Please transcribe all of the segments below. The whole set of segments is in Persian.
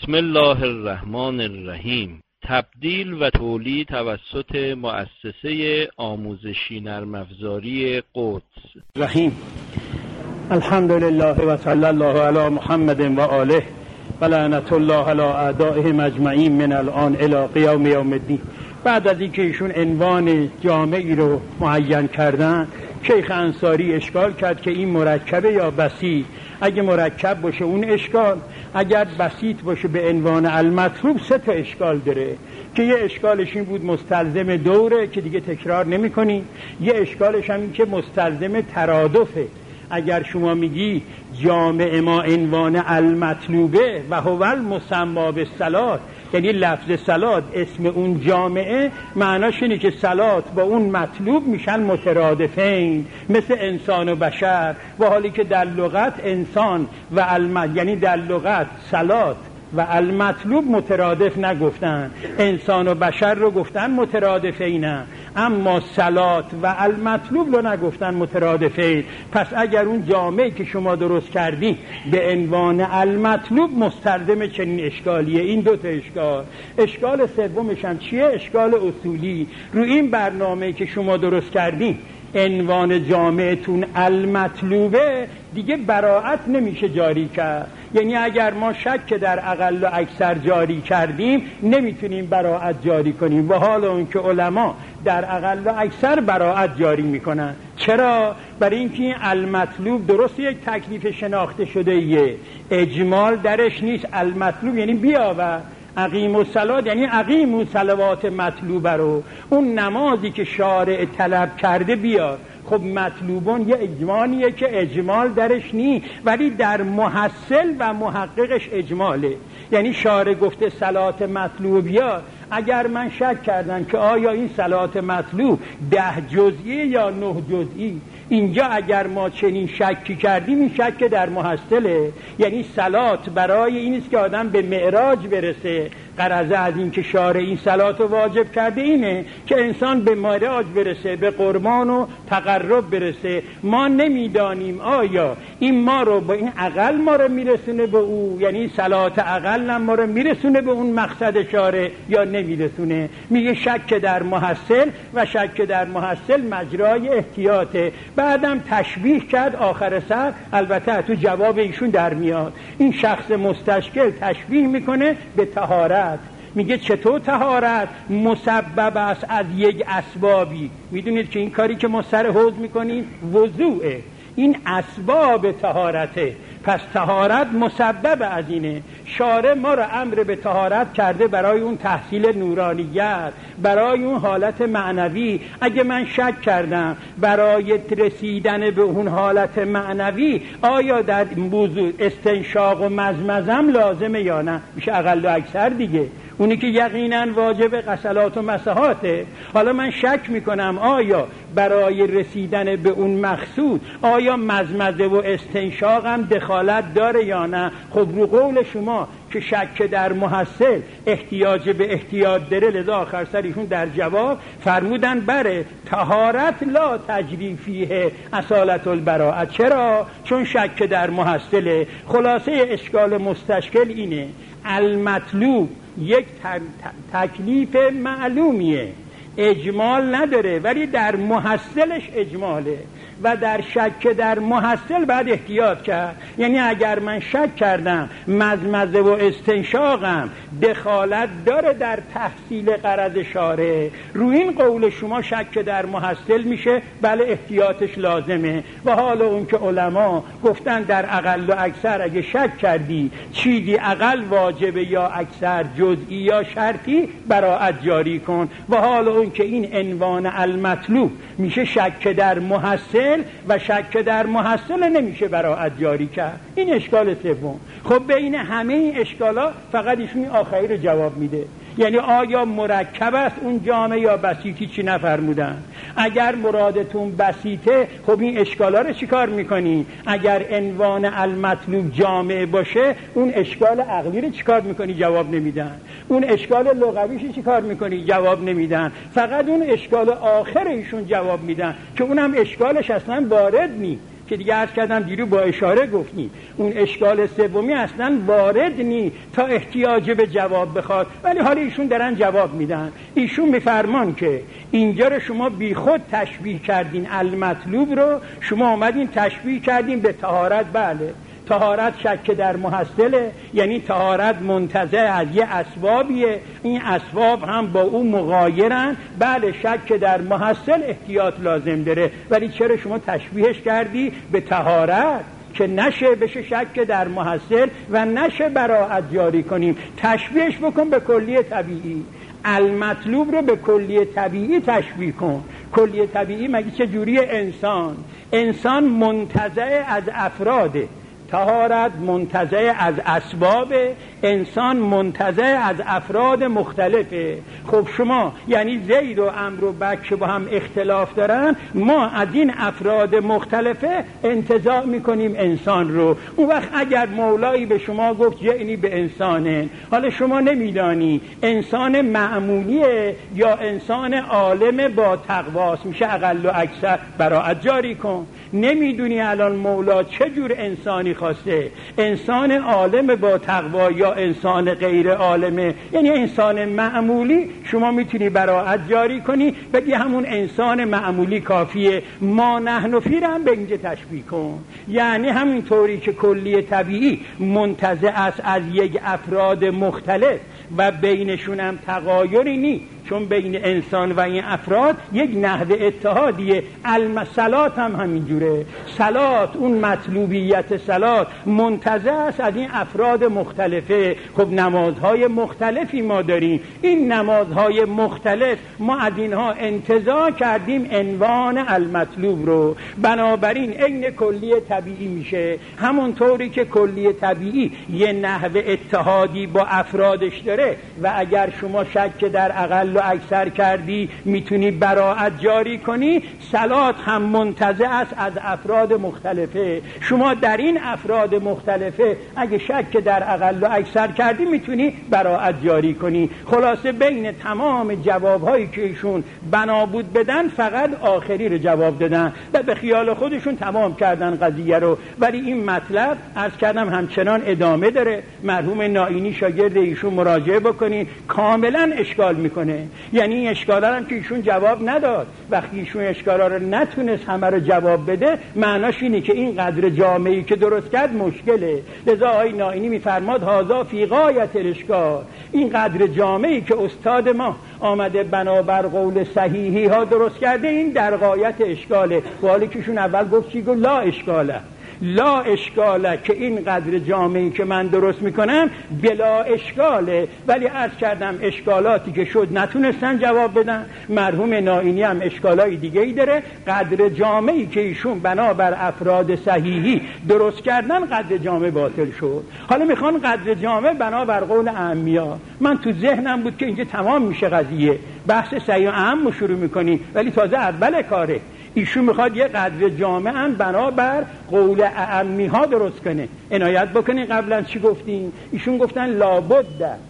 بسم الله الرحمن الرحیم. تبدیل و تولید توسط مؤسسه آموزشی نرم افزاری قدس. رحیم. الحمد لله و صلی الله علی محمد و آله و لعنت الله علی اعدائهم اجمعین من الان الی قیام یوم الدین. بعد از اینکه ایشون عنوان جامعی رو معین کردن، شیخ انصاری اشکال کرد که این مرکبه یا بسیط. اگه مرکب باشه اون اشکال، اگر بسیط باشه به عنوان المطلوب سه تا اشکال داره که یه اشکالش این بود مستلزم دوره که دیگه تکرار نمی کنی، یه اشکالش هم این که مستلزم ترادفه. اگر شما میگی جامع ما عنوان المطلوبه و هو المسمی بالصلات، یعنی لفظ صلات اسم اون جامعه، معناش اینه که صلات با اون مطلوب میشن مترادفین، مثل انسان و بشر. و حالی که در لغت انسان و یعنی در لغت صلات و المطلوب مترادف نگفتن، انسان و بشر رو گفتن مترادفینه، اما صلات و المطلوب رو نگفتن مترادفین. پس اگر اون جامعه که شما درست کردی به عنوان المطلوب مستلزم چنین اشکالیه. این دو تا اشکال. اشکال سومش هم چیه؟ اشکال اصولی. رو این برنامه که شما درست کردی عنوان جامعتون المطلوبه، دیگه براءت نمیشه جاری کرد. یعنی اگر ما شک در اقل و اکثر جاری کردیم نمیتونیم براءت جاری کنیم، و حالا اون که علما در اقل و اکثر براءت جاری میکنن. چرا؟ برای اینکه این المطلوب درست یک تکلیف شناخته شده یه اجمال درش نیست. المطلوب یعنی بیاور، اقیم الصلات یعنی اقیم الصلوات مطلوبه رو، اون نمازی که شارع طلب کرده بیار. خب مطلوبون یه اجمالیه که اجمال درش نی، ولی در محصل و محققش اجماله. یعنی شارع گفته صلات مطلوب بیار، اگر من شک کردم که آیا این صلات مطلوب 10 جزئی یا 9 جزئی، اینجا اگر ما چنین شکی کردیم این شک در محصله. یعنی صلات برای این است که آدم به معراج برسه. غرض از این که شارع این صلات رو واجب کرده اینه که انسان به معراج برسه، به قربان و تقرب برسه. ما نمیدانیم آیا این ما رو با این عقل ما رو میرسونه به او، یعنی صلات عقل هم ما رو میرسونه به اون مقصد شارع یا نمیرسونه. میگه شک در محصل، و شک در محصل مجرای احتیاطه. بعدم تشبیه کرد آخر سر، البته تو جواب ایشون در میاد. این شخص مستشکل تشبیه میکنه به طهارت. میگه چطور طهارت مسبب است از یک اسبابی؟ میدونید که این کاری که ما سر حوض میکنیم وضوعه، این اسباب طهارته. پس طهارت مسبب از اینه. شارع ما را امر به طهارت کرده برای اون تحصیل نورانیت، برای اون حالت معنوی. اگه من شک کردم برای رسیدن به اون حالت معنوی آیا در موضوع استنشاق و مزمزم لازمه یا نه، میشه اقل و اکثر دیگه. اونی که یقینا واجب غسلات و مسحاته. حالا من شک میکنم آیا برای رسیدن به اون مقصود آیا مزمزه و استنشاق هم دخالت داره یا نه. خب رو قول شما که شک در محصل احتیاج به احتیاط داره، لذا آخر سر ایشون در جواب فرمودن بره طهارت لا تجری فیه اصالت البراءت. چرا؟ چون شک در محصله. خلاصه اشکال مستشکل اینه، المطلوب یک تکلیف معلومیه، اجمال نداره، ولی در محصلش اجماله. و در شک در محصل بعد احتیاط کرد. یعنی اگر من شک کردم مزمزه و استنشاقم دخالت داره در تحصیل غرض شارع، روی این قول شما شک در محصل میشه، بله احتیاطش لازمه. و حالا اون که علما گفتن در اقل و اکثر اگه شک کردی چیزی اقل واجبه یا اکثر جزئی یا شرطی، براءت جاری کن. و حالا اون که این عنوان المطلوب میشه شک در محصل، و شک در محصل نمیشه براءت جاری کرد. این اشکال سوم. خب بین همه این اشکالا فقط ایشون آخری رو جواب میده. یعنی آیا مرکب است اون جامعه یا بسیطی؟ چی نفرمودن؟ اگر مرادتون بسیطه خب این اشکالا رو چیکار میکنی؟ اگر عنوان المطلوب جامعه باشه اون اشکال عقلی رو چیکار میکنی؟ جواب نمیدن. اون اشکال لغویش چیکار میکنی؟ جواب نمیدن. فقط اون اشکال آخر ایشون جواب میدن که اونم اشکالش اصلا وارد نی. که دیگه عرض کردم دیرو با اشاره گفتیم اون اشکال سومی اصلا وارد نی تا احتیاج به جواب بخواد، ولی حالا ایشون دارن جواب میدن. ایشون میفرمان که اینجا رو شما بی خود تشبیه کردین، المطلوب رو شما اومدین تشبیه کردین به طهارت. بله، طهارت شک در محصله، یعنی طهارت منتزع از یه اسبابیه، این اسباب هم با اون مغایرن. بله، شک در محصل احتیاط لازم داره، ولی چرا شما تشبیهش کردی به طهارت که نشه بشه شک در محصل و نشه براءت جاری کنیم؟ تشبیهش بکن به کلیه طبیعی. المطلوب رو به کلیه طبیعی تشبیه کن. کلیه طبیعی مگه چه جوری؟ انسان منتزع از افراده، طهارت منتزع از اسباب، انسان منتزع از افراد مختلفه. خب شما یعنی زید و عمرو و بکر با هم اختلاف دارن، ما از این افراد مختلفه انتزاع میکنیم انسان رو. اون وقت اگر مولایی به شما گفت جئنی به انسانه، حالا شما نمیدانی انسان معمولیه یا انسان عالم با تقواست، میشه اقل و اکثر براءت جاری کن. نمیدونی الان مولا چه جور انسانی خواسته، انسان عالم با تقوا یا انسان غیر عالمه، یعنی انسان معمولی شما میتونی براءت جاری کنی، بگی همون انسان معمولی کافیه. ما نحن فی رو هم به اینجا تشبیه کن، یعنی همین طوری که کلیه طبیعی منتزع است از یک افراد مختلف و بینشون هم تغایری نی، چون بین انسان و این افراد یک نحو اتحادیه. المصلات هم همینجوره، صلات، اون مطلوبیت صلات منتزع است از این افراد مختلفه. خب نمازهای مختلفی ما داریم، این نمازهای مختلف ما از اینها انتزاع کردیم عنوان المطلوب رو، بنابراین عین کلیه طبیعی میشه. همونطوری که کلیه طبیعی یه نحو اتحادی با افرادش داره و اگر شما شک در اقل و اکثر کردی میتونی براءت جاری کنی، صلات هم منتزع است از افراد مختلفه. شما در این افراد مختلفه اگه شک در اقل و اکثر کردی میتونی براءت جاری کنی. خلاصه بین تمام جوابهایی که ایشون بنا بود بدن فقط آخری رو جواب دادن و به خیال خودشون تمام کردن قضیه رو، ولی این مطلب عرض کردم همچنان ادامه داره. مرحوم نائینی شاگرد ایشون مراجعه بکنین، کاملا اشکال میکنه. یعنی این اشکالا هم که ایشون جواب نداد، وقتی ایشون اشکالا رو نتونست همه رو جواب بده، معناش اینه که این قدر جامعی که درست کرد مشکله. لذا آقای نائینی میفرماد هذا فی غایت الاشکال، این قدر جامعی که استاد ما آمده بنابر قول صحیحی ها درست کرده، این در غایت اشکاله. حالی که ایشون اول گفت چی؟ گفت لا اشکاله، لا اشکاله، که این قدر جامعی که من درست میکنم بلا اشکاله. ولی عرض کردم اشکالاتی که شد نتونستن جواب بدن. مرحوم نائینی هم اشکالای دیگه ای داره. قدر جامعی که ایشون بنابر افراد صحیحی درست کردن، قدر جامع باطل شد. حالا میخوان قدر جامع بنابر قول اعمیا. من تو ذهنم بود که اینجا تمام میشه قضیه، بحث صحیح و اعم شروع میکنی، ولی تازه اول کاره. ایشون میخواد یه قدر جامعا بنابر قول اعمی ها درست کنه. عنایت بکنین قبلا چی گفتین؟ ایشون گفتن لابد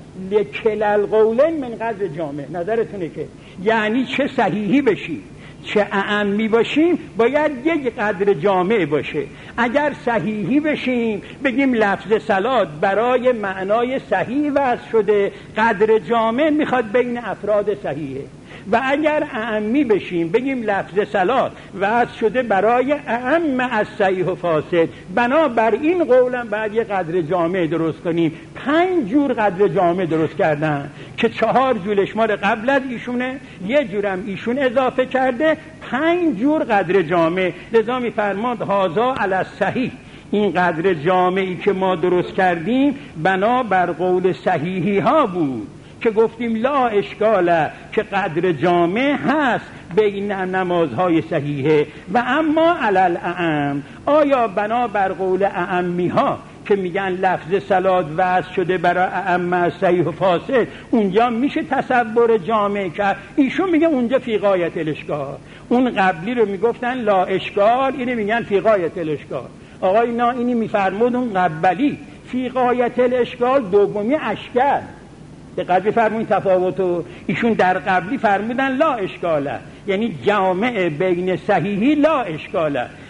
لکل القولین من قدر جامع. نظرتونه که یعنی چه صحیحی بشی چه اعمی باشیم باید یک قدر جامع باشه. اگر صحیحی بشیم بگیم لفظ صلات برای معنای صحیح وضع شده، قدر جامع میخواد بین افراد صحیحه. و اگر اعمی بشیم بگیم لفظ صلات وضع شده برای اعم از صحیح و فاسد، بنابر این قولم بعد یه قدر جامع درست کنیم. 5 جور قدر جامع درست کردن که 4 جورش مال قبل از ایشونه، یه جورم ایشون اضافه کرده، 5 جور قدر جامع. لذا میفرماد هذا علی الصحیح، این قدر جامعی که ما درست کردیم بنابر قول صحیحی ها بود که گفتیم لا اشکاله، که قدر جامع هست بین نمازهای صحیحه. و اما علل اعم، آیا بنابر قول اعمی ها که میگن لفظ صلات وضع شده برای اعم صحیح و فاسد، اونجا میشه تصور جامع کرد؟ ایشون میگه اونجا فی غایت الاشکال. اون قبلی رو میگفتن لا اشکال، اینو میگن فی غایت الاشکال. آقای نائینی میفرمود اون قبلی فی غایت الاشکال، دومی اشکال. دقیق فرمودین تفاوتو. ایشون در قبلی فرمودن لا اشکاله، یعنی جامع بین صحیحی لا اشکاله.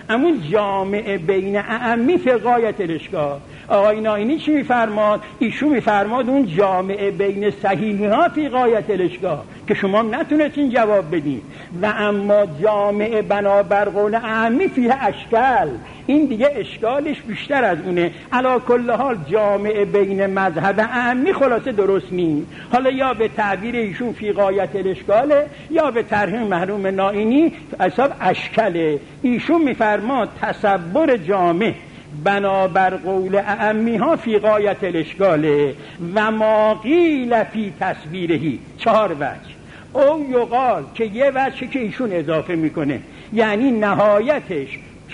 همون جامع بین اعمی فی غایت الاشکال. آقای نائینی چی میفرماد؟ ایشون میفرماد اون جامع بین صحیحها فی غایت الاشکال که شما نتونستین جواب بدین، و اما جامع بنابر قول اعمی فیه اشکال، این دیگه اشکالش بیشتر از اونه. علی کل حال جامع بین مذهب اعمی خلاصه درست نیست. حالا یا به تعبیر ایشون فی غایت الاشکاله، یا به طرح مرحوم نائینی حساب اشکاله. ایشون میفرماد تصور جامع بنابر قول اعمی ها فی غایت الاشکاله و ما قیل فی تصویرهی. 4 وجه او یقال که یه وجه که ایشون اضافه میکنه، یعنی نهایتش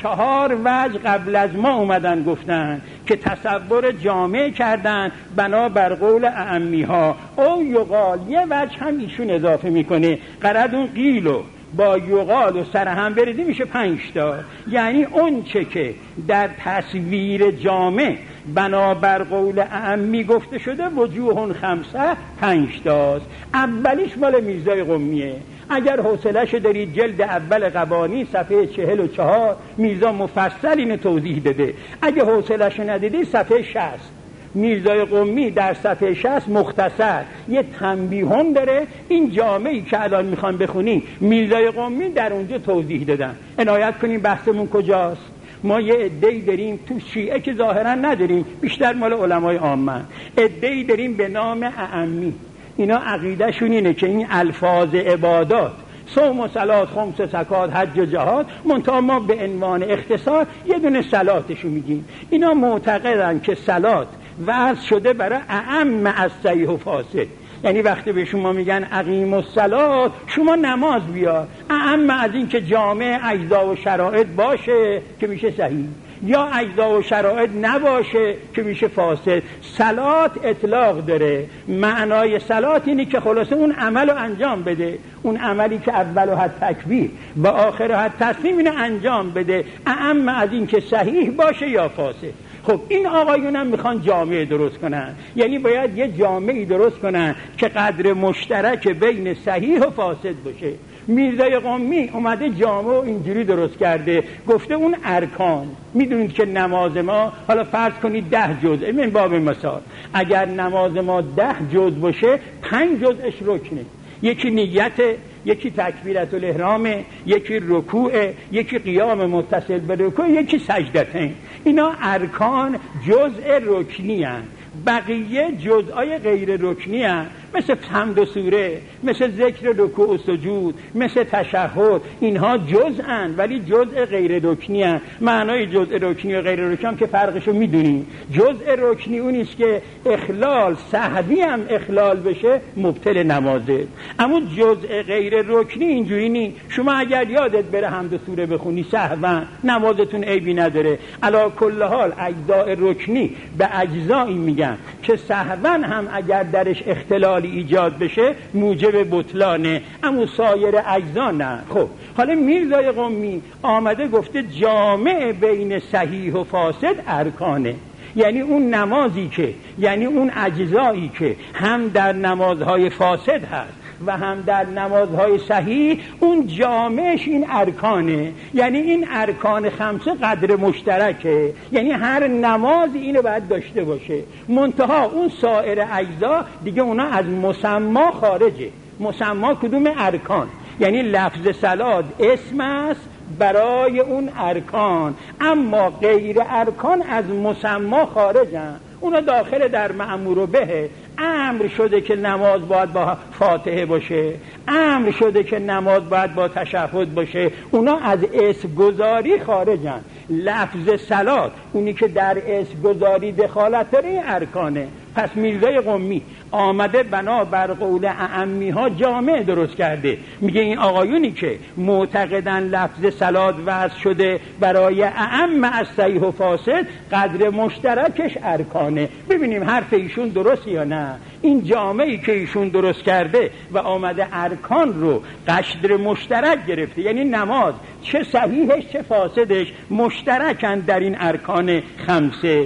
4 وجه قبل از ما اومدن گفتن که تصور جامع کردن بنابر قول اعمی ها. او یقال یه وجه هم ایشون اضافه میکنه، قرد اون قیلو با یقال و سر هم بریزی میشه 5 تا. یعنی اون چه که در تصویر جامع بنابر قول اعمی گفته شده وجوه 5 5 تاست. اولیش مال میرزای قمیه. اگر حوصله‌شو دارید جلد اول قوانی صفحه 44 میرزا مفصل اینو توضیح داده. اگه حوصله‌شو ندیدید صفحه 60 میرزای قمی در صفحه 60 مختصر یه تنبیه‌ام داره. این جامعی که الان میخوام بخونیم میرزای قمی در اونجا توضیح دادن. عنایت کنیم بحثمون کجاست. ما یه عده‌ای داریم تو شیعه که ظاهرا نداریم، بیشتر مال علمای عامه. عده‌ای داریم به نام اعمی، اینا عقیده‌شون اینه که این الفاظ عبادات صوم و صلات، خمس و زکات، حج و جهاد، منتها ما به عنوان اختصار یه دونه صلاتشو میگیم. اینا معتقدن که صلات وضع شده برای اعم از صحیح و فاسد. یعنی وقتی به شما میگن اقیم الصلات شما نماز بیار، اعم از این که جامع اجزا و شرایط باشه که میشه صحیح، یا اجزا و شرایط نباشه که میشه فاسد. صلات اطلاق داره. معنای صلات اینه که خلاصه اون عمل رو انجام بده، اون عملی که اول حد تکبیر و آخر حد تسلیم اینو انجام بده، اعم از این که صحیح باشه یا فاسد. خب این آقایون هم میخوان جامعه درست کنن، یعنی باید یه جامعه درست کنن که قدر مشترک بین صحیح و فاسد باشه. میرزای قمی اومده جامعه اینجوری درست کرده، گفته اون ارکان. میدونید که نماز ما، حالا فرض کنید 10 جزء، من باب مثال اگر نماز ما 10 جزء باشه 5 جزءش رکنه. یکی نیت، یکی تکبیرت الاحرام، یکی رکوع، یکی قیام متصل به رکوع، یکی سجدتین. اینا ارکان جزء رکنی هستند. بقیه جزءای غیر رکنی هستند، مثل حمد و سوره، مثل ذکر رکوع و سجود، مثل تشهد. اینها جزءاند ولی جزء غیر رکنی هستند. معنای جزء رکنی و غیر رکنی هم که فرقشو میدونیم. جزء رکنی اونیست که اخلال سهوی هم اخلال بشه مبطل نمازه. اما جزء غیر رکنی اینجوری نیست. شما اگر یادت بره حمد و سوره بخونی سهوا، نمازتون عیبی نداره. علی کل حال اجزاء رکنی به اجزایی میگن که سهوا هم اگر درش اختلال ایجاد بشه موجب بطلانه، اما سایر اجزا نه. خب حالا میرزای قمی آمده گفته جامع بین صحیح و فاسد ارکانه، یعنی اون نمازی که، یعنی اون اجزایی که هم در نمازهای فاسد هست و هم در نمازهای صحیح، اون جامعش این ارکانه. یعنی این ارکان 5 قدر مشترکه، یعنی هر نمازی اینو باید داشته باشه. منتها اون سایر اجزا دیگه اونا از مسما خارجه. مسما کدوم؟ ارکان. یعنی لفظ صلات اسم است برای اون ارکان، اما غیر ارکان از مسما خارجن. اونا داخل در مأمور به. امر شده که نماز باید با فاتحه باشه، امر شده که نماز باید با تشهد باشه، اونا از اسم گذاری خارجن. لفظ صلات اونی که در اسم گذاری دخالت داره ارکانه. پس میرزای قمی آمده بنا بر قول اعمی ها جامع درست کرده. میگه این آقایونی که معتقدن لفظ صلات وضع شده برای اعم از صحیح و فاسد، قدر مشترکش ارکانه. ببینیم حرف ایشون درست یا نه. این جامعی که ایشون درست کرده و آمده ارکان رو قدر مشترک گرفته، یعنی نماز چه صحیحش چه فاسدش مشترکن در این ارکان 5.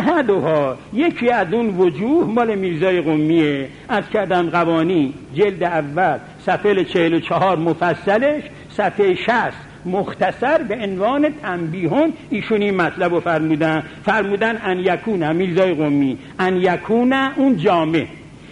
احدها یکی از اون وجوه مال میرزای قمیه. از کردم قوانی جلد اول صفحه 44 مفصلش، صفحه 60 مختصر به عنوان تنبیهون ایشون این مطلب رو فرمودن ان یکون، میرزای قمی، ان یکون اون جامع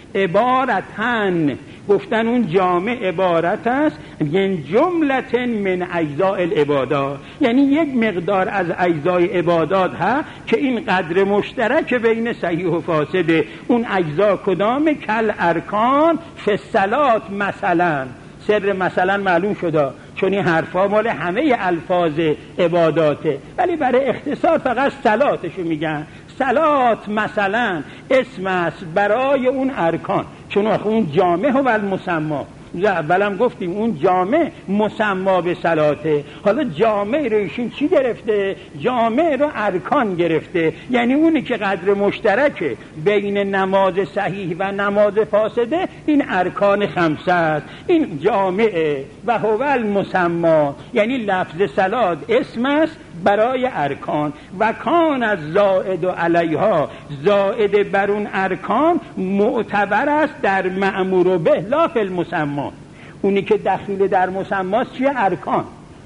عبارتن، گفتن اون جامع عبارت است یعنی جملت من اجزاء العبادات، یعنی یک مقدار از اجزای عبادات ها که این قدر مشترک بین صحیح و فاسده. اون اجزا کدام؟ کل ارکان فی الصلات مثلا. سر مثلا معلوم شده چون این حرفا مال همه الفاظ عباداته، ولی برای اختصار فقط صلاتشو میگن. صلات مثلا اسم است برای اون ارکان، چون اون جامع و المسما. اولم گفتیم اون جامع مسما به صلاته. حالا جامع رو ایشون چی گرفته؟ جامع رو ارکان گرفته، یعنی اونی که قدر مشترک بین نماز صحیح و نماز فاسده این ارکان خمسه است. این جامعه و هو المسما، یعنی لفظ صلات اسم است برای ارکان و کان از زائد و علیها، زائد بر اون ارکان معتبر است در مأمور به لا فی المسما. اونی که دخیل در مسماست چیه؟ ارکان.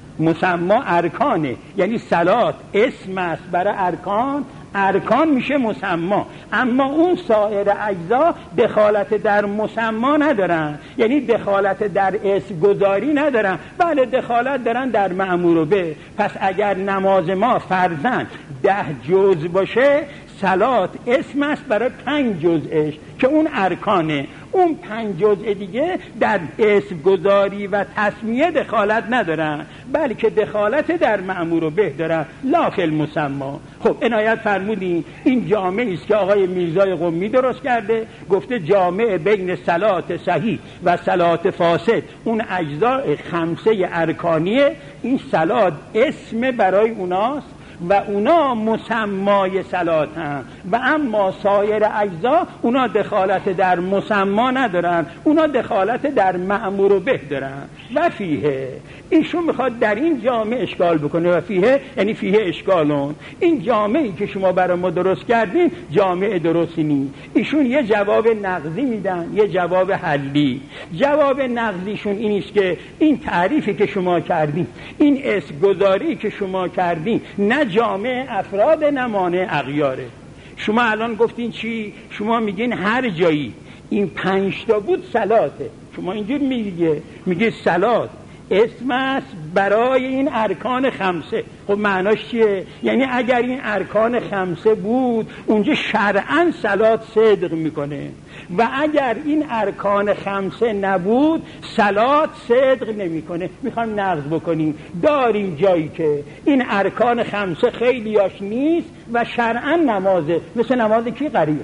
مسما ارکانه، یعنی صلات اسم است برای ارکان، ارکان میشه مسما. اما اون سایر اجزا دخالت در مسما ندارن، یعنی دخالت در اسم گذاری ندارن، بله دخالت دارن در مأمور به. پس اگر نماز ما فرضاً 10 جزء باشه، صلات اسم است برای 5 جزءش که اون ارکانه. اون 5 جزء دیگه در اسم گذاری و تسمیه دخالت ندارن، بلکه دخالت در مأمور به دارن لا فی المسما. خب عنایت فرمودین این جامعی است که آقای میرزای قمی درست کرده، گفته جامع بین صلات صحیح و صلات فاسد، اون اجزاء خمسه ارکانیه. این صلات اسم برای اوناست و اونا مسمای صلات هم، و اما سایر اجزا اونا دخالت در مسما ندارن، اونا دخالت در مأمور به دارن. و فیه، ایشون میخواد در این جامع اشکال بکنه. و فیه یعنی فیه اشکالون. این جامعی که شما برای ما درست کردین جامع درستی نیست. ایشون یه جواب نقضی میدن، یه جواب حلی. جواب نقضیشون اینیست که این تعریفی که شما کردین، این اسم گذاری که شما کردین، نه جامع افراد نه مانع اغیاره. شما الان گفتین چی؟ شما میگین هر جایی این 5 تا بود صلاته. شما اینجور میگه صلات اسم است برای این ارکان خمسه. خب معناش چیه؟ یعنی اگر این ارکان خمسه بود اونجا شرعاً صلات صدق میکنه، و اگر این ارکان خمسه نبود صلات صدق نمیکنه. میخوایم نقض بکنیم، داریم جایی که این ارکان خمسه خیلیاش نیست و شرعاً نمازه. مثل نماز کی؟ غریق.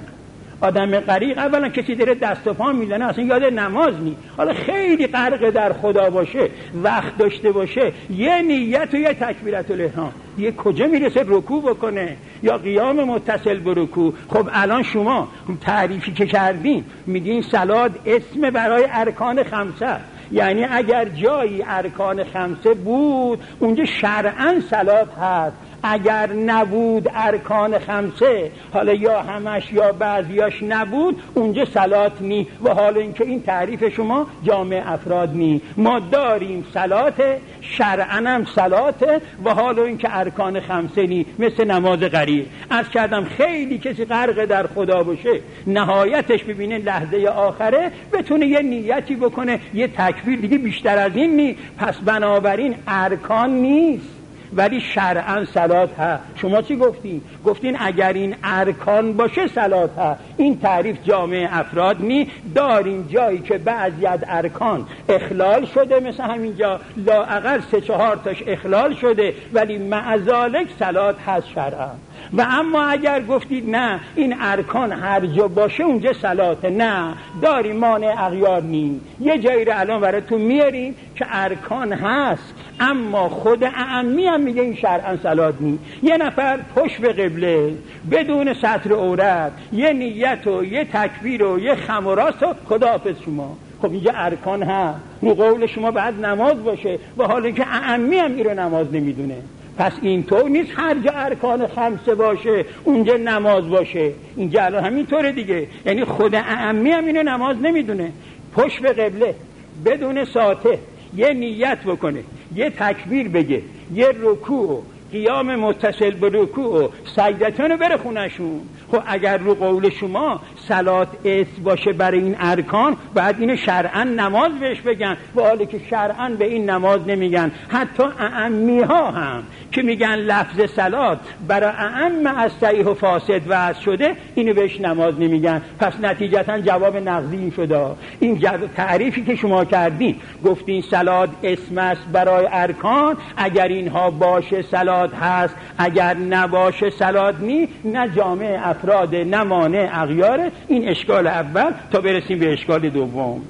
آدم غریق اولا کسی داره دست و پا میزنه اصلا یاد نماز نی. حالا خیلی غرق در خدا باشه، وقت داشته باشه، یه نیت و یه تکبیرت الاحرام، یه کجا میرسه رکوع بکنه یا قیام متصل به رکوع. خب الان شما تعریفی که کردین میگین صلات اسم برای ارکان خمسه، یعنی اگر جایی ارکان خمسه بود اونجا شرعاً صلات هست. اگر نبود ارکان خمسه، حالا یا همش یا بعضیاش نبود، اونجا صلات نی. و حالا اینکه این تعریف شما جامع افراد نی. ما داریم صلات، شرعاً هم صلات، و حالا اینکه ارکان خمسه نی، مثل نماز غریق. عرض کردم خیلی کسی غرق در خدا باشه، نهایتش ببینه لحظه آخره بتونه یه نیتی بکنه، یه تکبیر، دیگه بیشتر از این نی. پس بنابراین ارکان نیست ولی شرعاً صلات ها. شما چی گفتین؟ گفتین اگر این ارکان باشه صلات ها. این تعریف جامع افراد نی. داریم جایی که بعضی از ارکان اخلال شده، مثل همینجا لااقل 3-4 تاش اخلال شده، ولی معذالک صلات هست شرعاً. و اما اگر گفتید نه این ارکان هر جا باشه اونجا صلاته، نه، داریم مانع اغیار نی. یه جایی رو الان براتون میاریم که ارکان هست اما خود اعمی هم میگه این شرعاً صلات نی. یه نفر پشت به قبله بدون ستر عورت، یه نیت و یه تکبیر و یه خم و راست و خداحافظ شما. خب اینجا ارکان هست، رو قول شما بعد نماز باشه، و حالا که اعمی هم این رو نماز نمیدونه. پس اینطور نیست هر جا ارکان خمسه باشه اونجا نماز باشه. اینجا الان همینطوره دیگه، یعنی خود اعمی هم اینو نماز نمیدونه. پشت به قبله بدون ساته، یه نیت بکنه، یه تکبیر بگه، یه رکوع، قیام متصل به رکوع و سجدتون بره خونشون. خب اگر رو قول شما صلات اسم باشه برای این ارکان، باید اینو شرعاً نماز بهش بگن، و حالی که شرعاً به این نماز نمیگن. حتی اعمی ها هم که میگن لفظ صلات برای اعم از صحیح و فاسد وضع شده، اینو بهش نماز نمیگن. پس نتیجتاً جواب نقضی این شده. این تعریفی که شما کردین، گفتین صلات اسم است برای ارکان، اگر اینها باشه صلات هست، اگر نباشه صلات نی، نه جامع افراد نه مانع اغیاره. این اشکال اول تا برسیم به اشکال دوم.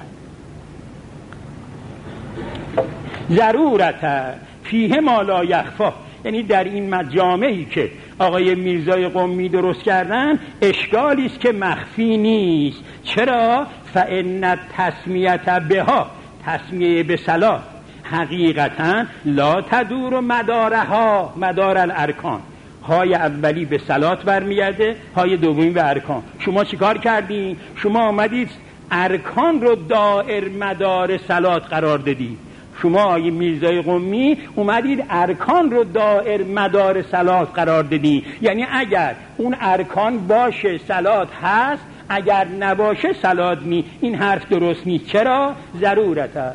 ضرورت فیه ما لا یخفا، یعنی در این مجامعی که آقای میرزای قمی درست کردن اشکالی است که مخفی نیست. چرا؟ فإن تسمیت بها، تسمیه به صلات، حقیقتا لا تدور مدارها مدار الارکان. های اولی به صلات برمیگرده، های دومی به ارکان. شما چیکار کردین؟ شما آمدید ارکان رو دائر مدار صلات قرار دادید. شما آقای میرزای قمی اومدید ارکان رو دائر مدار صلات قرار دادید. یعنی اگر اون ارکان باشه صلات هست، اگر نباشه صلات نی. این حرف درست نیست. چرا؟ ضرورته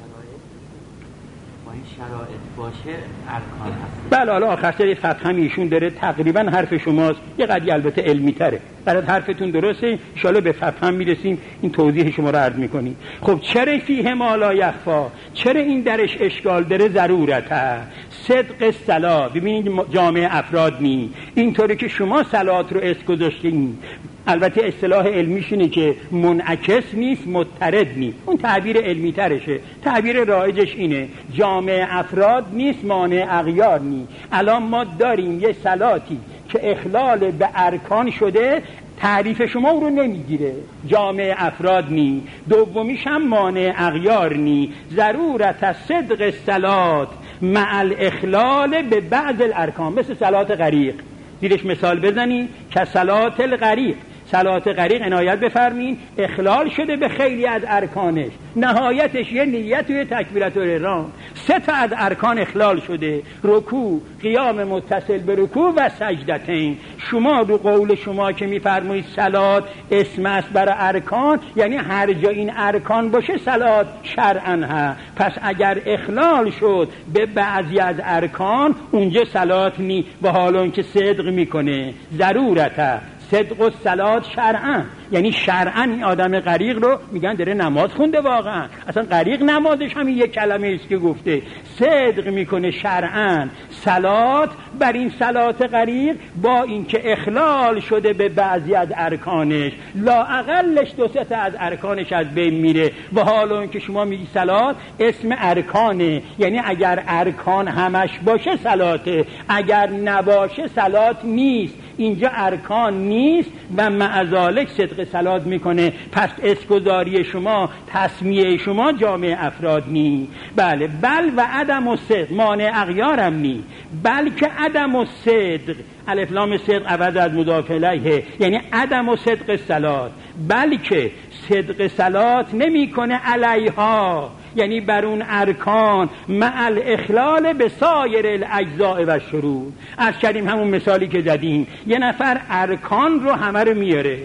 شرایط باشه ارکان هست. بله، حالا آخر سر فتح هم ایشون داره، تقریبا حرف شماست، یه قضیه البته علمی تره. برای حرفتون درسته، ان شاءالله به فتح هم میرسیم، این توضیح شما رو عرض میکنیم. خب چرا فیه ما لا یخفا، چرا این درش اشکال داره؟ ضرورته صدق صلات. ببینید جامعه افراد نی، اینطوری که شما صلات رو اس گذاشتین، البته اصطلاح علمیش اینه که منعکس نیست، مضطرد نیست. اون تعبیر علمی ترشه. تعبیر رایجش اینه جامع افراد نیست، مانع اغیار نیست. الان ما داریم یه صلاتی که اخلال به ارکان شده، تعریف شما اون رو نمیگیره، جامع افراد نی. دومیش هم مانع اغیار نی. ضرورت صدق صلات مع الاخلال به بعض الارکان، مثل صلات غریق. زیرش مثال بزنی که صلات الغریق، صلات غریق عنایت بفرمین اخلال شده به خیلی از ارکانش، نهایتش یه نیت و یه تکبیرت الاحرام. 3 تا از ارکان اخلال شده، رکوع، قیام متصل به رکوع و سجدتین. شما رو قول شما که میفرمایید صلات اسم است برای ارکان، یعنی هر جا این ارکان باشه صلات شرعاً هست. پس اگر اخلال شد به بعضی از ارکان، اونجا صلات نی، به حال اون که صدق میکنه. ضرورته صدق و صلات شرعاً، یعنی شرعاً این آدم غریق رو میگن داره نماز خونده. واقعا اصلا غریق نمازش همین یک کلمه است که گفته، صدق میکنه شرعاً صلات بر این صلات غریق، با اینکه اخلال شده به بعضی از ارکانش، لااقلش 2-3 تا از ارکانش از بین میره. و حالا اینکه شما میگی صلات اسم ارکانه، یعنی اگر ارکان همش باشه صلاته، اگر نباشه صلات نیست. اینجا ارکان نیست و معذالک صدق صلات میکنه. پس اسگذاری شما، تسمیه شما جامع افراد نی. بله، بل و عدم و صدق مانع اغیارم نی، بلکه عدم و صدق، الف لام صدق عوض از مضاف الیه، یعنی عدم و صدق صلات، بلکه صدق صلات نمیکنه علیها، یعنی بر اون ارکان، مع الاخلال به سایر الاجزاء و شروط. از کردیم همون مثالی که زدیم، یه نفر ارکان رو همه رو میاره،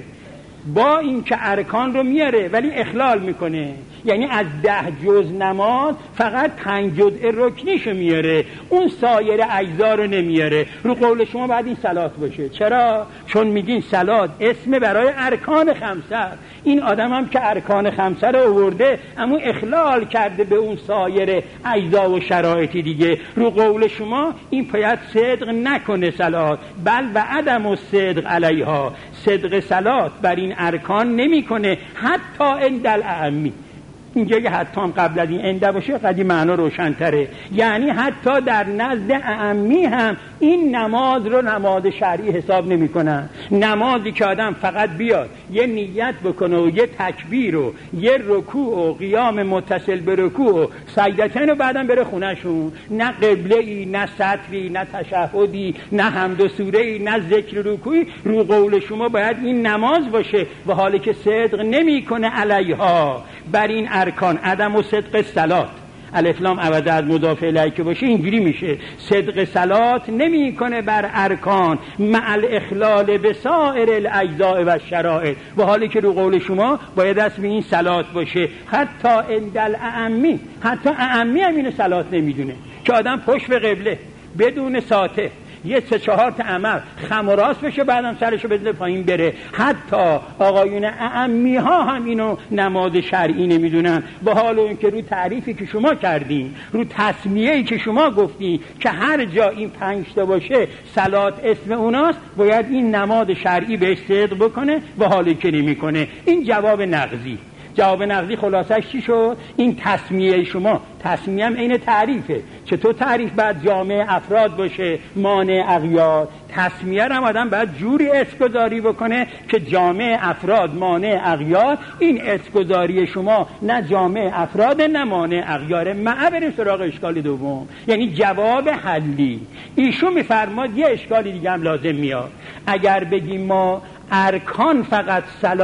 با این که ارکان رو میاره ولی اخلال میکنه، یعنی از 10 جز نماز فقط 5 جزء رکنیشو میاره، اون سایر اجزا رو نمیاره. رو قول شما باید این صلات باشه. چرا؟ چون میگین صلات اسم برای ارکان 5. این آدم هم که ارکان 5 رو آورده، اما اخلال کرده به اون سایر اجزا و شرایطی دیگه. رو قول شما این باید صدق نکنه صلات، بل و عدم و صدق علیها، صدق صلات بر این ارکان نمیکنه، حتی عند الاعمی. اینجا یه حتی هم قبل از این انده باشه قدی معنا روشن‌تره، یعنی حتی در نزد اعمی هم این نماز رو نماز شرعی حساب نمی‌کنن. نمازی که آدم فقط بیاد یه نیت بکنه و یه تکبیر و یه رکوع و قیام متصل به رکوع و سجدتین و بعدم بره خونه‌شون، نه قبله‌ای، نه سطری، نه تشهدی، نه حمد و سوره‌ای، نه ذکر رکوعی. رو قول شما باید این نماز باشه، و حالی که صدق نمی‌کنه علیها بر این ارکان، عدم و صدق صلات، الف لام عوض از مضاف الیه که باشه اینجوری میشه صدق صلات نمیکنه بر ارکان مع الاخلال بسائر الاجزاء و الشرائط، و حالی که رو قول شما باید اسم این صلات باشه. حتی عند الاعمی، حتی اعمی هم اینو صلات نمیدونه که آدم پشت به قبله بدون ساته یه 3-4 تا عمل خم و راست بشه بعدم سرشو بزنه پایین بره. حتی آقایون اعمی ها هم اینو نماز شرعی نمیدونن، با حال اون که رو تعریفی که شما کردین، رو تسمیه‌ای که شما گفتین که هر جا این 5 تا باشه صلات اسم اوناست، باید این نماز شرعی بهش صدق بکنه، و حالی که نمیکنه. این جواب نقضی. جواب نقضی خلاصش چی شد؟ این تسمیه شما، تسمیه هم عین تعریفه. چطور تعریف بعد جامع افراد باشه مانع اغیار؟ تسمیه هم آدم باید جوری اسمگذاری بکنه که جامع افراد مانع اغیار. این اسمگذاری شما نه جامع افراد نه مانع اغیاره. بریم سراغ اشکال دوم، یعنی جواب حلی. ایشون میفرماد یه اشکالی دیگه هم لازم میاد. اگر بگیم ما ارکان فقط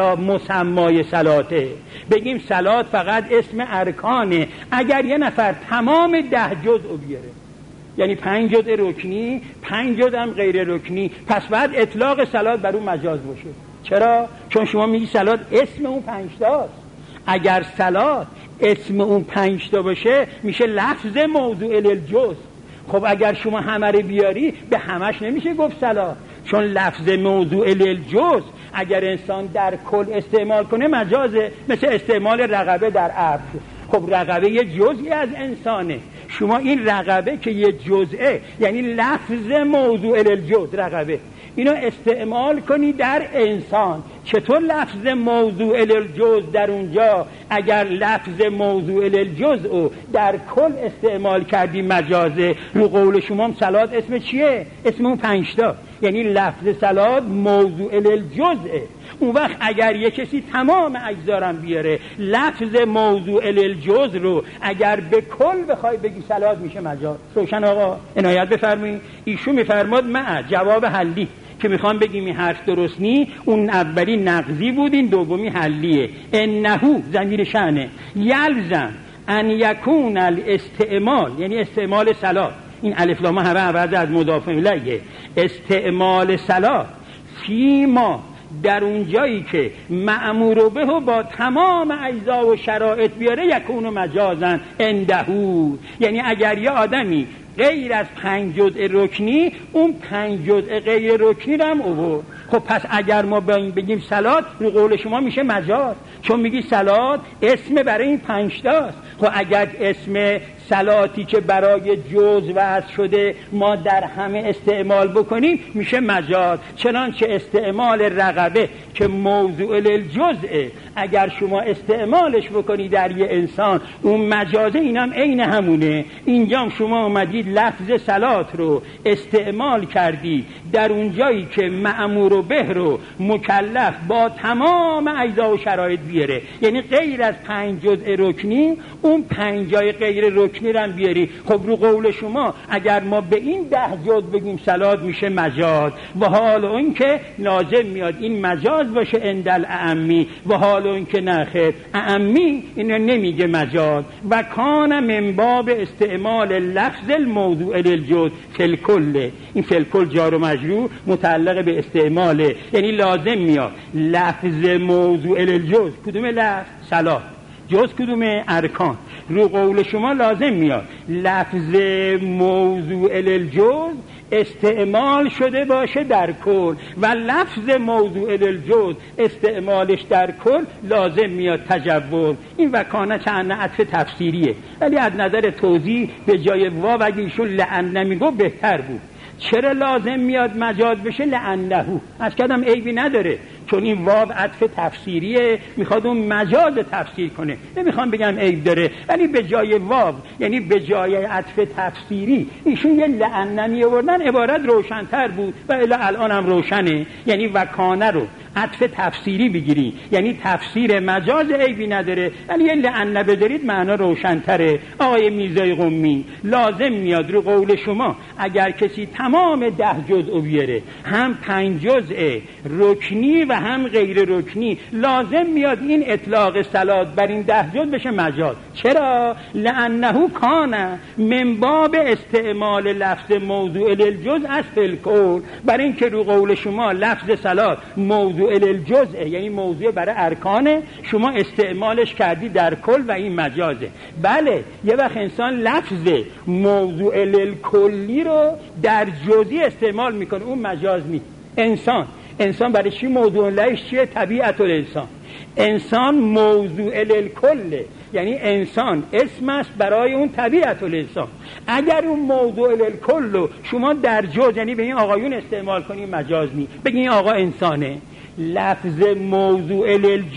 مسمای صلاته، بگیم صلات فقط اسم ارکانه، اگر یه نفر تمام 10 جزء بیاره، یعنی 5 جزء رکنی 5 جزء هم غیر رکنی، پس بعد اطلاق صلات بر اون مجاز باشه. چرا؟ چون شما میگی صلات اسم اون 5 تاست. اگر صلات اسم اون 5 تا باشه میشه لفظ موضوع للجزء. خب اگر شما همه رو بیاری به همش نمیشه گفت صلات، چون لفظ موضوع للجزء اگر انسان در کل استعمال کنه مجازه، مثل استعمال رقبه در عرض. خب رقبه یه جزئی از انسانه، شما این رقبه که یه جزئه یعنی لفظ موضوع للجزء رقبه، اینو استعمال کنی در انسان. چطور لفظ موضوع للجزء در اونجا اگر لفظ موضوع للجزء در کل استعمال کردی مجازه؟ رو قول شما هم صلات اسم چیه؟ اسم اون 5 تا، یعنی لفظ صلات موضوع للجزء. اون وقت اگر یک کسی تمام اجزارم بیاره لفظ موضوع للجزء رو اگر به کل بخوای بگی صلات میشه مجاز. روشن آقا؟ عنایت بفرمایید. ایشون میفرماد جواب حلی که میخوام بگیم این حرف درست نی. اون اولی نقضی بود، این دومی حلیه. انهو ضمیر شأنه یلزم ان یکون الاستعمال، یعنی استعمال صلات، این الف لام همه عوض از مضاف الیه، استعمال صلات فیما در اون جایی که مأمور به با تمام اجزا و شرایط بیاره یکون مجازن اندهو، یعنی اگر یه آدمی غیر از 5 جزء رکنی اون 5 جزء غیر رکنی رو هم آورد، خب پس اگر ما بگیم صلات رو قول شما میشه مجاز، چون میگی صلات اسم برای این 5 تاست. خب اگر اسم صلاتی که برای جزء وضع شده ما در همه استعمال بکنیم میشه مجاز. چنانچه استعمال رقبه که موضوع للجزء اگر شما استعمالش بکنی در یه انسان اون مجازه، اینم عین همونه. اینجا شما اومدید لفظ صلات رو استعمال کردی در اون جایی که مأمور به رو مکلف با تمام اجزا و شرایط بیاره، یعنی غیر از 5 جزء رکنی اون 5 جای غیر رکنی رو هم بیاری. خب رو قول شما اگر ما به این 10 جزء بگیم صلات میشه مجاز، و حال اون که لازم میاد این مجاز باشه اندل اعمی، و حال اون که نخیر اعمی اینو نمیگه مجاز. و کان من باب استعمال لفظ الموضوع للجزء فی کل، این فی کل جار و مجرور متعلق به استعماله، یعنی لازم میاد لفظ موضوع للجزء. کدوم لفظ؟ صلات. جز کدوم؟ ارکان. رو قول شما لازم میاد لفظ موضوع للجزء استعمال شده باشه در کل، و لفظ موضوع للجزء استعمالش در کل لازم میاد تجوز. این وکانه چند عطف تفسیریه، ولی از نظر توضیح به جای واو اگه ایشون لعنه میگو بهتر بود. چرا لازم میاد مجاز بشه؟ لعنه، از کدام عیبی نداره، چون این واو عطف تفسیریه میخواد اون مجاز تفسیر کنه، نمیخوام بگم عیب داره، ولی به جای واو یعنی به جای عطف تفسیری ایشون یه لعنه می آوردن عبارت روشن‌تر بود، و الی الان هم روشنه. یعنی وکانه رو عطف تفسیری بگیری، یعنی تفسیر مجاز عیبی نداره، ولی یه لعن بذارید معنا روشن‌تره. آقای میرزای قمی لازم میاد رو قول شما اگر کسی تمام 10 جزء بیاره، هم 5 جزء رکنی و هم غیر رکنی، لازم میاد این اطلاق صلات بر این 10 جزء بشه مجاز. چرا؟ لانه کان من باب استعمال لفظ موضوع للجزء از الکل، برای اینکه رو قول شما لفظ صلات موضوع للجزء، یعنی موضوع برای ارکانه، شما استعمالش کردی در کل و این مجازه. بله یه وقت انسان لفظ موضوع للکلی رو در جزئی استعمال میکنه، اون مجاز نیست. انسان برای چی موضوع لهش چیه؟ طبیعت الانسان. انسان موضوع للکله، یعنی انسان اسم است برای اون طبیعت الانسان. اگر اون موضوع للکل رو شما در جز، یعنی به این آقایون استعمال کنی، مجاز نیست. بگی این آقا انسانه. لفظ موضوع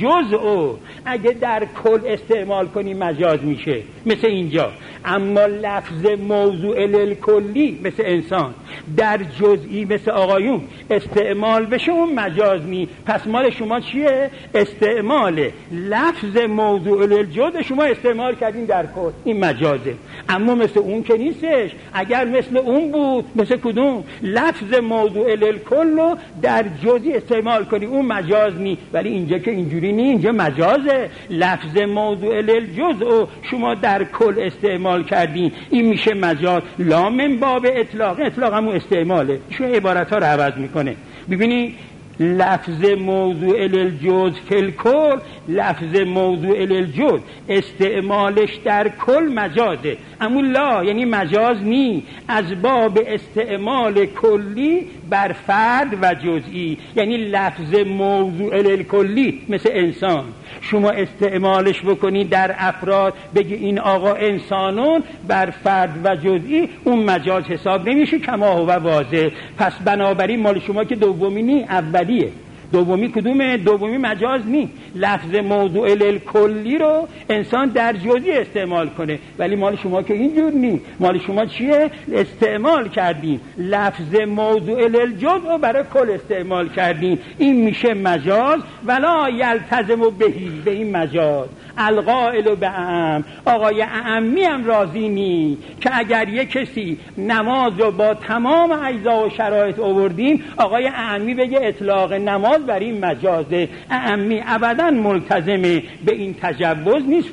للجزء اگه در کل استعمال کنی مجاز میشه، مثل اینجا. اما لفظ موضوع للکلی مثل انسان در جزئی مثل آقایون استعمال بشه، اون مجاز نی. پس مال شما چیه؟ استعمال لفظ موضوع للجزء شما استعمال کردین در کل، این مجازه. اما مثل اون که نیستش. اگر مثل اون بود، مثل کدوم؟ لفظ موضوع للکل رو در جزئی استعمال کنی، اون مجاز نی. ولی اینجا که اینجوری نی، اینجا مجازه. لفظ موضوع للجزء شما در کل استعمال کردین، این میشه مجاز. لا من باب اطلاق. اطلاق همون استعماله، ایشون عبارت ها رو عوض میکنه. ببینی لفظ موضوع للجزء فی الکل، لفظ موضوع للجزء استعمالش در کل مجازه، اما لا یعنی مجاز نی. از باب استعمال کلی بر فرد و جزئی، یعنی لفظ موضوع للکلی مثل انسان شما استعمالش بکنی در افراد، بگی این آقا انسانون، بر فرد و جزئی، اون مجاز حساب نمیشه. کما هو واضح. پس بنابراین مال شما که دومی نی، اولیه. دومی کدومه؟ دومی مجاز نی. لفظ موضوع للکلی رو انسان در جزئی استعمال کنه، ولی مال شما که اینجور نی. مال شما چیه؟ استعمال کردین لفظ موضوع للجزء رو برای کل استعمال کردین، این میشه مجاز. ولا یلتزم بهی، به این مجاز القائل بعم، آقای اعمی هم راضی نی که اگر یک کسی نماز رو با تمام اجزا و شرایط آوردیم، آقای اعمی بگه اطلاق نماز بر این مجازه. اعمی ابدا ملتزم به این تجوز نیست.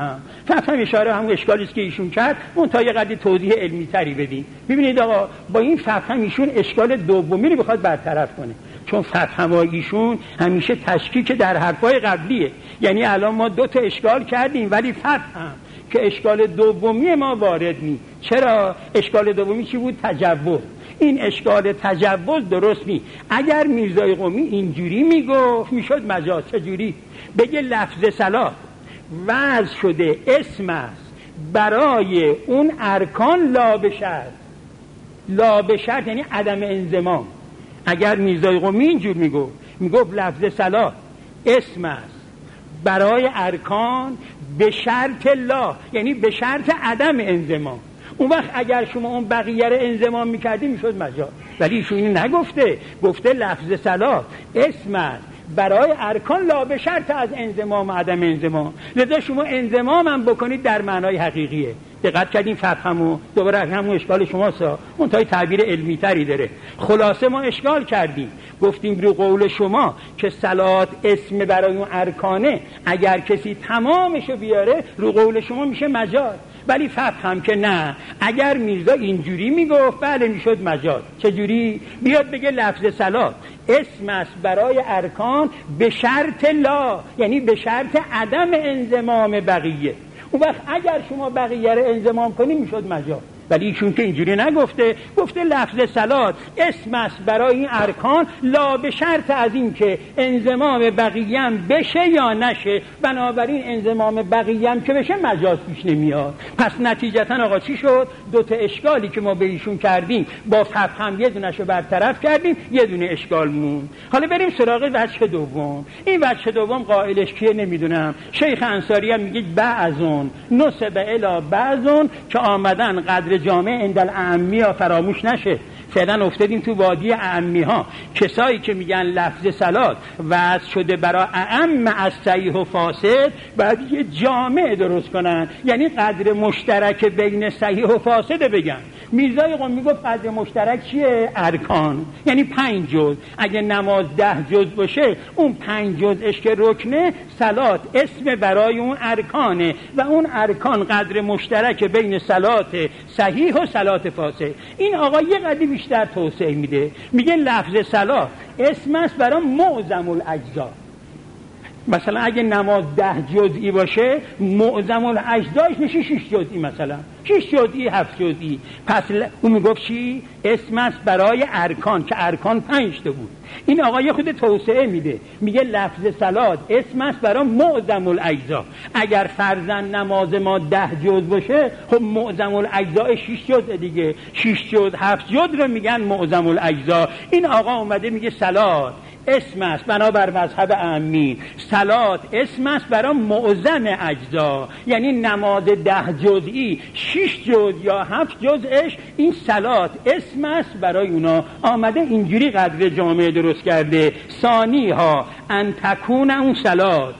فهم اشاره همون اشکالی است که ایشون کرد، اون تا یه قدری توضیح علمی تری بدیم. ببینید آقا، با این فهم ایشون اشکال دومی رو بخواد برطرف کنه، چون فهم ایشون همیشه تشکیک در حرفای قبلیه. یعنی الان ما 2 تا اشکال کردیم، ولی فهم که اشکال دومی ما وارد نی. چرا؟ اشکال دومی چی بود؟ تجوز. این اشکال تجوز درست نی. اگر میرزای قمی اینجوری میگفت میشد مجاز. چجوری؟ بگه لفظ صلات وضع شده اسم است برای اون ارکان لا به شرط، یعنی عدم انضمام. اگر میرزای قمی اینجور میگفت لفظ صلات اسم است برای ارکان به شرط لا، یعنی به شرط عدم انضمام، اون وقت اگر شما اون بقیه رو انضمام میکردی میشد مجاز. ولی ایشون اینو نگفته، گفته لفظ صلات اسم است برای ارکان لا به شرط از انضمام و عدم انضمام. لذا شما انضمام هم بکنید در معنای حقیقیه. دقت کردین فهمو؟ دوباره همون اشکال شماست، اون تای تعبیر علمی تری داره. خلاصه ما اشکال کردیم، گفتیم رو قول شما که صلات اسم برای اون ارکانه، اگر کسی تمامشو بیاره رو قول شما میشه مجاز. ولی فهم که نه، اگر میرزا اینجوری میگفت بله میشد مجاز. چجوری؟ بیاد بگه لفظ صلات اسم است برای ارکان به شرط لا، یعنی به شرط عدم انضمام بقیه. اون وقت اگر شما بقیه رو انضمام کنی میشد مجاز. ولی ایشون که اینجوری نگفته، گفته لفظ صلات اسم است برای این ارکان لا به شرط از این که انضمام بقیه هم بشه یا نشه. بنابراین انضمام بقیه هم که بشه مجاز پیش نمیاد. پس نتیجتا آقا چی شد؟ 2 تا اشکالی که ما به ایشون کردیم با فهم یه دونه‌شو برطرف کردیم، یه دونه اشکال مون. حالا بریم سراغ وجه دوم. این وجه دوم قائلش کیه نمیدونم. شیخ انصاری هم میگه بعضون نسب الی بعضون، که آمدن قدر جامع اندل اعمی فراموش نشه. فعلا افتادیم تو وادی اعمی ها. کسایی که میگن لفظ صلات وضع شده برای اعم از صحیح و فاسد، باید یه جامع درست کنن، یعنی قدر مشترک بین صحیح و فاسد بگن. میرزای قمی گفت قدر مشترک چیه؟ ارکان، یعنی 5 جز. اگه نماز 10 جز باشه، اون 5 جزش که رکنه، صلات اسم برای اون ارکانه و اون ارکان قدر مشترک بین صلات صحیح و صلات فاسد. این آقا یه قدری بیشتر توسعه میده، میگه لفظ صلات اسم است برای معظم الاجزا. مثلا اگه نماز 10 جزئی باشه، معظم الاجزاش میشه 6 جزئی، مثلا 6 جزئی 7 جزئی. پس اون میگفت چی؟ اسم است برای ارکان، که ارکان 5 تا بود. این آقا یه خود توسعه میده، میگه لفظ صلات اسم است برای معظم الاجزا. اگر فرضاً نماز ما 10 جز باشه، خب معظم الاجزا 6 جزء دیگه، 6 جز 7 جز رو میگن معظم الاجزا. این آقا اومده میگه صلات اسم است بنابر مذهب اعمی، صلات اسم است برای معظم اجزا، یعنی نماز 10 جزئی 6 جز یا 7 جزش، این صلات اسم است برای اونا. آمده اینجوری قدر جامعه درست کرده. ثانی ها ان تکون اون صلات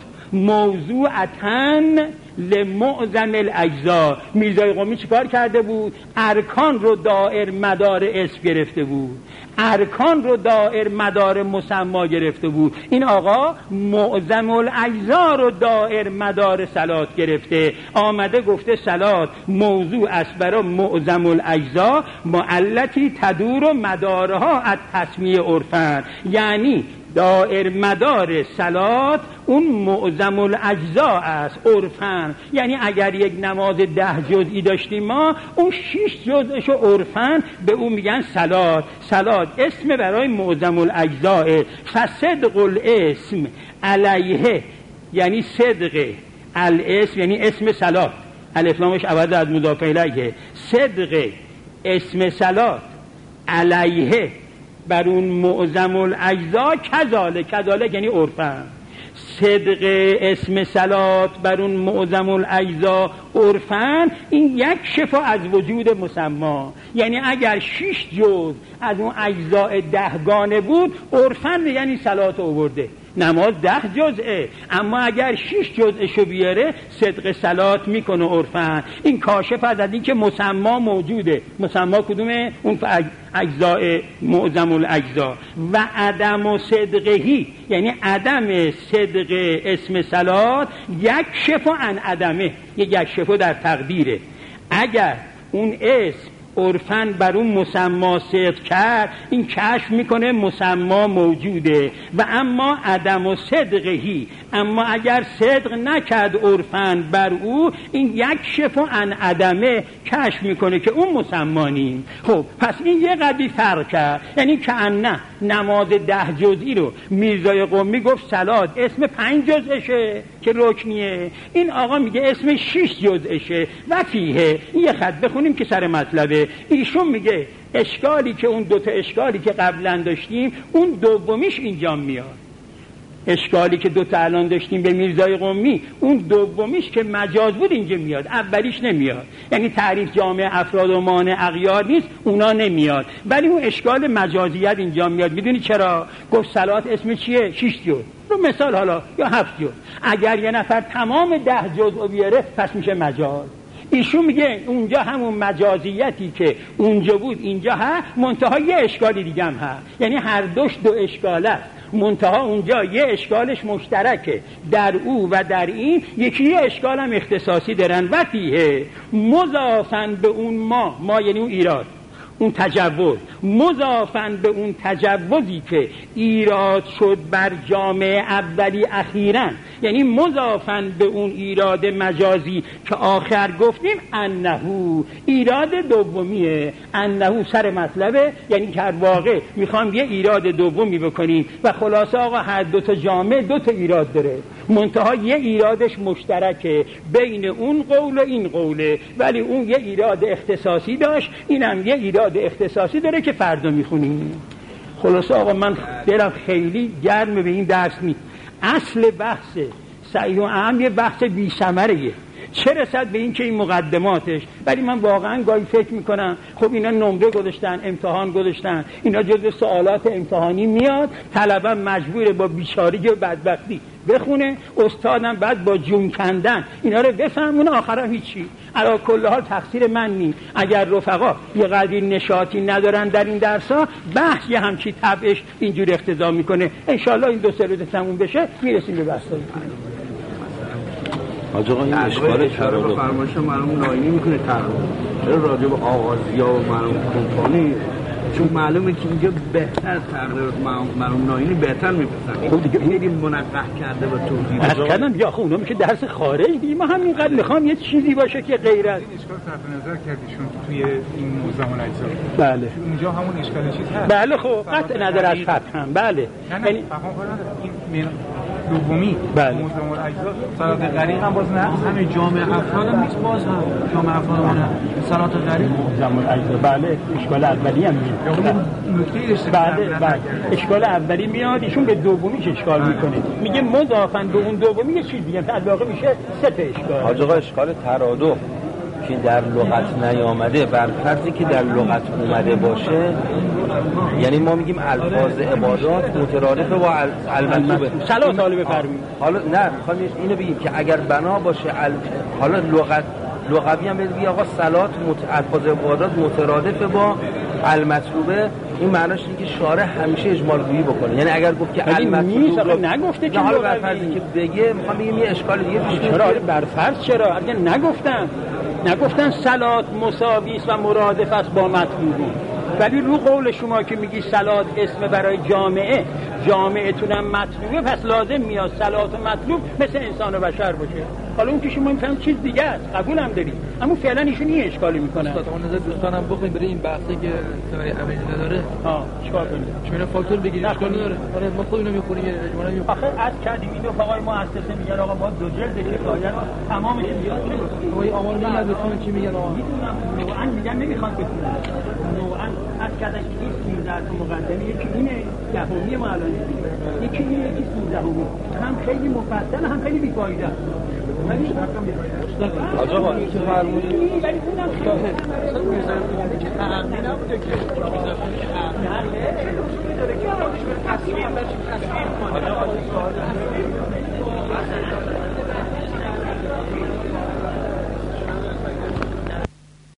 موضوعتن لمعظم الاجزا. میرزای قمی چیکار کرده بود؟ ارکان رو دائر مدار اسم گرفته بود، ارکان رو دائر مدار مسما گرفته بود. این آقا معظم الاجزا رو دائر مدار صلات گرفته. آمده گفته صلات موضوع است برای معظم الاجزا، معلتی تدور و مدارها از تسمیه عرفن، یعنی دائر مدار صلات اون معظم الاجزا است عرفن. یعنی اگر یک نماز 10 جزئی داشتیم ما، اون 6 جزءشو عرفن به اون میگن صلات. صلات اسم برای معظم الاجزا. فصدق الاسم علیه، یعنی صدق الاسم یعنی اسم صلات، الف لامش عوض از مضاف الیه. صدق اسم صلات علیه بر اون معظم الاجزا کذالک یعنی عرفن. صدق اسم صلات بر اون معظم الاجزا عرفن، این یک شفا از وجود مسما. یعنی اگر 6 جز از اون اجزاء 10 گانه بود، عرفن یعنی صلات آورده. نماز 10 جزئه، اما اگر 6 جزءشو بیاره، صدق صلات میکنه عرفن. این کاشف از این که مسما موجوده. مسما کدومه؟ اون اجزاء معظم الاجزا. و عدم صدقهی، یعنی عدم صدق اسم صلات یک شفا عن عدمه، یک شفا در تقدیره. اگر اون اسم عرفن بر اون مسما صدق کرد، این کشف میکنه مسما موجوده. و اما عدم و صدقهی، اما اگر صدق نکرد عرفن بر او، این یک شفا عن عدمه، کشف میکنه که اون مسما نیم. خب پس این یه قدری فرق کرد. یعنی که نه نماز 10 جزئی رو میرزای قمی گفت صلات اسم 5 جزشه که رکنیه، این آقا میگه اسم 6 جزشه و فیه. این یه خط بخونیم که سر مطلبه. ایشون میگه اشکالی که اون 2 تا اشکالی که قبلا داشتیم، اون دومیش اینجا میاد. اشکالی که 2 تا الان داشتیم به میرزای قمی، اون دومیش که مجاز بود اینجا میاد، اولیش نمیاد. یعنی تعریف جامع افراد و مانع اغیار نیست، اونا نمیاد، ولی اون اشکال مجازیت اینجا میاد. میدونی چرا؟ گفت صلات اسم چیه؟ 6 جز. رو مثال حالا یا 7 جز. اگر یه نفر تمام 10 جزء بیاره، پس میشه مجاز. ایشون میگه اونجا همون مجازیتی که اونجا بود اینجا هست، منتها یه اشکالی دیگه هم هست. یعنی هر دوش 2 اشکال است، منتها اونجا یه اشکالش مشترکه در او و در این، یکی یه اشکال هم اختصاصی دارن. و فیه مضافن به اون ما یعنی اون ایراد، اون تجوز، مضافن به اون تجوزی که ایراد شد بر جامع اولی اخیراً، یعنی مضافن به اون ایراد مجازی که آخر گفتیم انهو ایراد دومیه. انهو سر مطلبه، یعنی که واقع میخوام یه ایراد دومی بکنیم و خلاصه آقا هر 2 تا جامع 2 تا ایراد داره، منتها یه ایرادش مشترکه بین اون قول و این قوله، ولی اون یه ایراد اختصاصی داشت، اینم یه ایراد اختصاصی داره که فردا میخونیم. خلاصه آقا من دلم خیلی گرم به این درس نیست. اصل بحث صحیح و اهم یه بحث بی ثمره. چه رسد به این که این مقدماتش. ولی من واقعا گاهی فکر میکنم خب اینا نمره گذاشتن، امتحان گذاشتن، اینا جزو سوالات امتحانی میاد، طلبه مجبوره با بیچارگی و بدبختی بخونه، استادم بعد با جون کندن اینا رو بفهمونه، آخرام هیچی. علی کل حال تقصیر من نیست. اگر رفقا یه قدری نشاطی ندارن در این درس‌ها، بحث یه همچی طبعش اینجور اقتضا میکنه. انشالله این 2-3 روز تموم بشه میرسیم به بحث‌ها. حاج آقا این اشکال چرا فرمایش مرحوم ناینی میکنه چرا راجع به آغازیا و مرحوم کمپانی؟ چون معلومه که اینجا بهتر تقریر مرحوم ناینی بهتر میپسند. خب دیگه خیلی منقح کرده و توضیح داده. کردم یا خب اونا میشه درس خارج دیگه، ما همینقدر میخوام یه چیزی باشه که غیر از این اشکال صرف نظر کردیشون توی این موزه و اجزا. بله اونجا همون اشکال چیز هست. بله خب قطع نداره از فتح هم. بله یعنی فهم کنم این دومی بله موزه و اجزا صلات غریق هم باز نه همه جامعه افراد هم نیست، باز هم جامعه افراد هم صلات غریق موزه و اجزا. بله اشکال اولی هم میاد. بله اشکال اولی میاد، ایشون به دومیش اشکال میکنه، میگه مضافاً به اون دومی یه چیز دیگه در واقع میشه 3 تا اشکال. حاج آقا اشکال ترادف که در لغت نیامده بر فرضی که در لغت اومده باشه، یعنی ما میگیم الفاظ عبادات مترادف با المطلوبه. صلات حالا بفرمایید. حالا نه میخوام اینو بگیم که اگر بنا باشه حالا لغوی هم بگیم آقا صلات الفاظ عبادات مترادف با المطلوبه، این معناش اینه که شارع همیشه اجمال گویی بکنه. یعنی اگر گفت که المطلوب رو نگفته که حالا بر فرضی که بگه، میخوام بگم یه اشکال دیگه پیش میاد. چرا بر فرض چرا؟ اگه نگفتن صلات مساوی است و مرادف است با مطلوب، ولی رو قول شما که میگی صلات اسم برای جامعه‌تونم مطلوبه، پس لازم میاد صلات و مطلوب مثل انسان و بشر باشه. حالا اون که شما میفهمید چیز دیگه است، قبول هم دارید، اما فعلا ایشون این اشکالی میکنه. استاد اون نظر دوستانم بخویم برای این بحثی که سواری عملی نداره. چیکار کنیم؟ شما فاکتور بگیرید اشکال نداره. آره ما خود اینو میخوریم اجمالا میخوریم. آخه از کردیم این رفقای مؤسسه میگن آقا ما 2 جلد حکایت تمامش میاد. وای آمار میاد بخونن چی میگن آقا. نوعا میگن نمیخوان بخونن. نوعا از کردش نیست این درس مقدمه، یکی اینه دهمی ما الان، یکی اینه یکی 13می، هم خیلی مفصل هم خیلی بی‌فایده. ولی حاج آقا این که فرمودید ولی اونم خیلی که تعقیل نبوده که تصویر کنه.